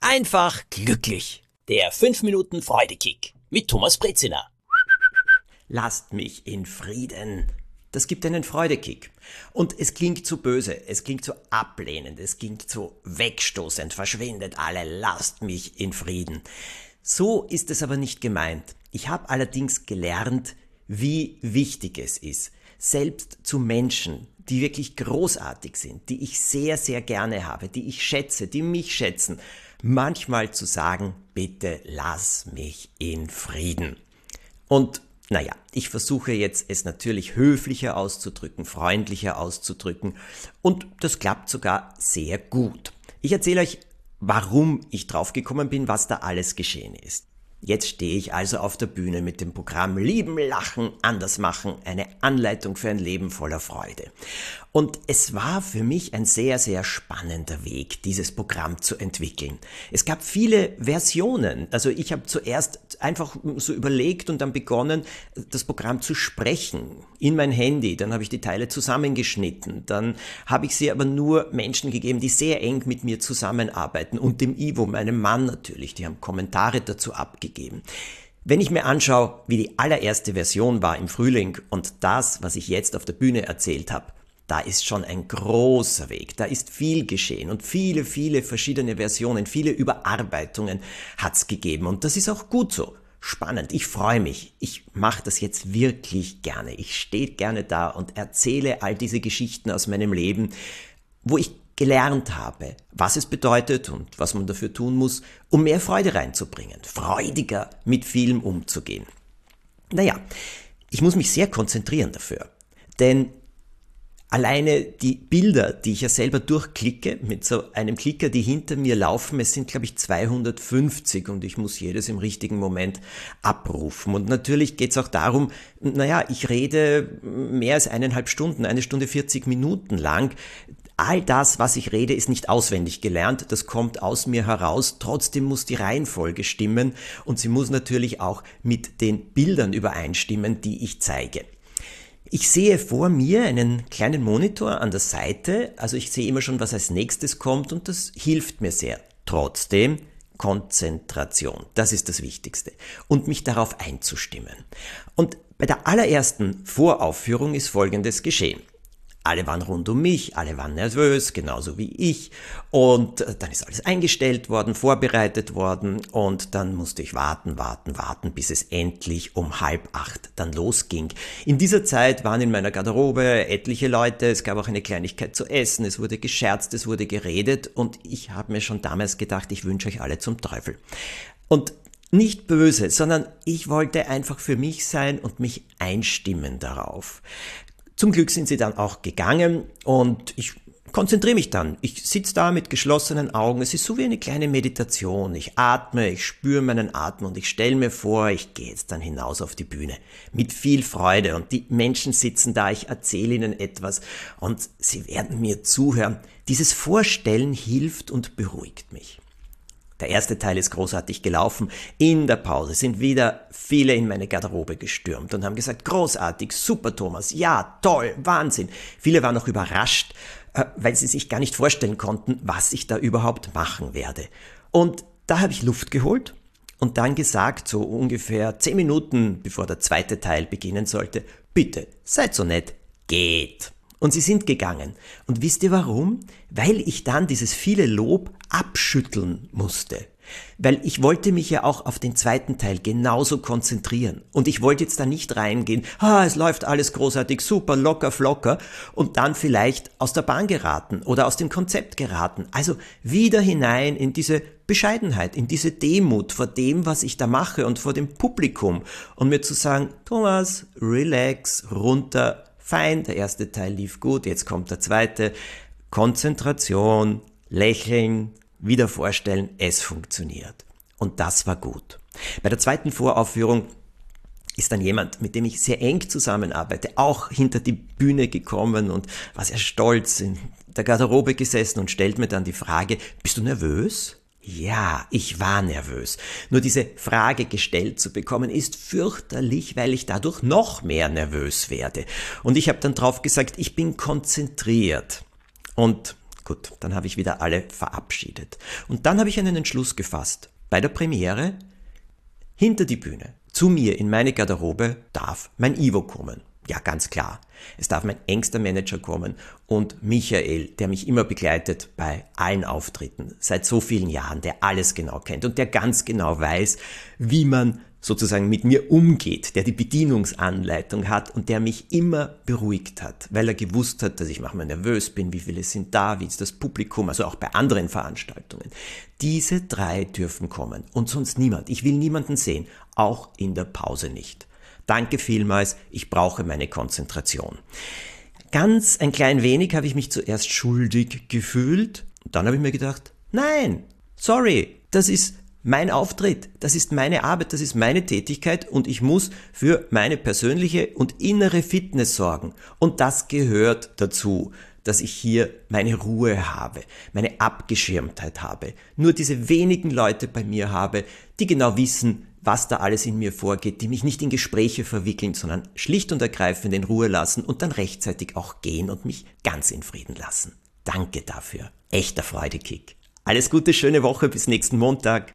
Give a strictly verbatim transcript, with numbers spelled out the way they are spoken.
einfach glücklich. Der fünf Minuten Freudekick mit Thomas Brezina. Lasst mich in Frieden. Das gibt einen Freudekick. Und es klingt zu böse, es klingt zu ablehnend, es klingt zu wegstoßend. Verschwindet alle, lasst mich in Frieden. So ist es aber nicht gemeint. Ich habe allerdings gelernt, wie wichtig es ist, selbst zu Menschen, die wirklich großartig sind, die ich sehr, sehr gerne habe, die ich schätze, die mich schätzen, manchmal zu sagen, bitte lass mich in Frieden. Und naja, ich versuche jetzt es natürlich höflicher auszudrücken, freundlicher auszudrücken und das klappt sogar sehr gut. Ich erzähle euch, warum ich draufgekommen bin, was da alles geschehen ist. Jetzt stehe ich also auf der Bühne mit dem Programm Lieben, Lachen, Anders machen, eine Anleitung für ein Leben voller Freude. Und es war für mich ein sehr, sehr spannender Weg, dieses Programm zu entwickeln. Es gab viele Versionen. Also ich habe zuerst einfach so überlegt und dann begonnen, das Programm zu sprechen in mein Handy. Dann habe ich die Teile zusammengeschnitten. Dann habe ich sie aber nur Menschen gegeben, die sehr eng mit mir zusammenarbeiten und dem Ivo, meinem Mann natürlich. Die haben Kommentare dazu abgegeben. Wenn ich mir anschaue, wie die allererste Version war im Frühling und das, was ich jetzt auf der Bühne erzählt habe, da ist schon ein großer Weg, da ist viel geschehen und viele, viele verschiedene Versionen, viele Überarbeitungen hat's gegeben und das ist auch gut so. Spannend, ich freue mich, ich mache das jetzt wirklich gerne, ich stehe gerne da und erzähle all diese Geschichten aus meinem Leben, wo ich gelernt habe, was es bedeutet und was man dafür tun muss, um mehr Freude reinzubringen, freudiger mit Film umzugehen. Naja, ich muss mich sehr konzentrieren dafür, denn alleine die Bilder, die ich ja selber durchklicke, mit so einem Klicker, die hinter mir laufen, es sind glaube ich zweihundertfünfzig und ich muss jedes im richtigen Moment abrufen. Und natürlich geht es auch darum, naja, ich rede mehr als eineinhalb Stunden, eine Stunde vierzig Minuten lang. All das, was ich rede, ist nicht auswendig gelernt, das kommt aus mir heraus, trotzdem muss die Reihenfolge stimmen und sie muss natürlich auch mit den Bildern übereinstimmen, die ich zeige. Ich sehe vor mir einen kleinen Monitor an der Seite, also ich sehe immer schon, was als nächstes kommt und das hilft mir sehr. Trotzdem Konzentration, das ist das Wichtigste und mich darauf einzustimmen. Und bei der allerersten Voraufführung ist Folgendes geschehen. Alle waren rund um mich, alle waren nervös, genauso wie ich und dann ist alles eingestellt worden, vorbereitet worden und dann musste ich warten, warten, warten, bis es endlich um halb acht dann losging. In dieser Zeit waren in meiner Garderobe etliche Leute, es gab auch eine Kleinigkeit zu essen, es wurde gescherzt, es wurde geredet und ich habe mir schon damals gedacht, ich wünsche euch alle zum Teufel. Und nicht böse, sondern ich wollte einfach für mich sein und mich einstimmen darauf. Zum Glück sind sie dann auch gegangen und ich konzentriere mich dann. Ich sitze da mit geschlossenen Augen. Es ist so wie eine kleine Meditation. Ich atme, ich spüre meinen Atem und ich stelle mir vor, ich gehe jetzt dann hinaus auf die Bühne mit viel Freude und die Menschen sitzen da, ich erzähle ihnen etwas und sie werden mir zuhören. Dieses Vorstellen hilft und beruhigt mich. Der erste Teil ist großartig gelaufen. In der Pause sind wieder viele in meine Garderobe gestürmt und haben gesagt, großartig, super Thomas, ja, toll, Wahnsinn. Viele waren noch überrascht, weil sie sich gar nicht vorstellen konnten, was ich da überhaupt machen werde. Und da habe ich Luft geholt und dann gesagt, so ungefähr zehn Minuten bevor der zweite Teil beginnen sollte, bitte, seid so nett, geht. Und sie sind gegangen. Und wisst ihr warum? Weil ich dann dieses viele Lob abschütteln musste. Weil ich wollte mich ja auch auf den zweiten Teil genauso konzentrieren. Und ich wollte jetzt da nicht reingehen, ah, es läuft alles großartig, super, locker, flocker, und dann vielleicht aus der Bahn geraten oder aus dem Konzept geraten. Also wieder hinein in diese Bescheidenheit, in diese Demut vor dem, was ich da mache und vor dem Publikum. Und mir zu sagen, Thomas, relax, runter, fein, der erste Teil lief gut, jetzt kommt der zweite. Konzentration, lächeln, wieder vorstellen, es funktioniert. Und das war gut. Bei der zweiten Voraufführung ist dann jemand, mit dem ich sehr eng zusammenarbeite, auch hinter die Bühne gekommen und war sehr stolz in der Garderobe gesessen und stellt mir dann die Frage, bist du nervös? Ja, ich war nervös. Nur diese Frage gestellt zu bekommen, ist fürchterlich, weil ich dadurch noch mehr nervös werde. Und ich habe dann drauf gesagt, ich bin konzentriert. Und Gut, dann habe ich wieder alle verabschiedet. Und dann habe ich einen Entschluss gefasst. Bei der Premiere, hinter die Bühne, zu mir in meine Garderobe darf mein Ivo kommen. Ja, ganz klar. Es darf mein engster Manager kommen und Michael, der mich immer begleitet bei allen Auftritten, seit so vielen Jahren, der alles genau kennt und der ganz genau weiß, wie man sozusagen mit mir umgeht, der die Bedienungsanleitung hat und der mich immer beruhigt hat, weil er gewusst hat, dass ich manchmal nervös bin, wie viele sind da, wie ist das Publikum, also auch bei anderen Veranstaltungen. Diese drei dürfen kommen und sonst niemand. Ich will niemanden sehen, auch in der Pause nicht. Danke vielmals, ich brauche meine Konzentration. Ganz ein klein wenig habe ich mich zuerst schuldig gefühlt. Und dann habe ich mir gedacht, nein, sorry, das ist mein Auftritt, das ist meine Arbeit, das ist meine Tätigkeit und ich muss für meine persönliche und innere Fitness sorgen. Und das gehört dazu, dass ich hier meine Ruhe habe, meine Abgeschirmtheit habe, nur diese wenigen Leute bei mir habe, die genau wissen, was da alles in mir vorgeht, die mich nicht in Gespräche verwickeln, sondern schlicht und ergreifend in Ruhe lassen und dann rechtzeitig auch gehen und mich ganz in Frieden lassen. Danke dafür. Echter Freudekick. Alles Gute, schöne Woche, bis nächsten Montag.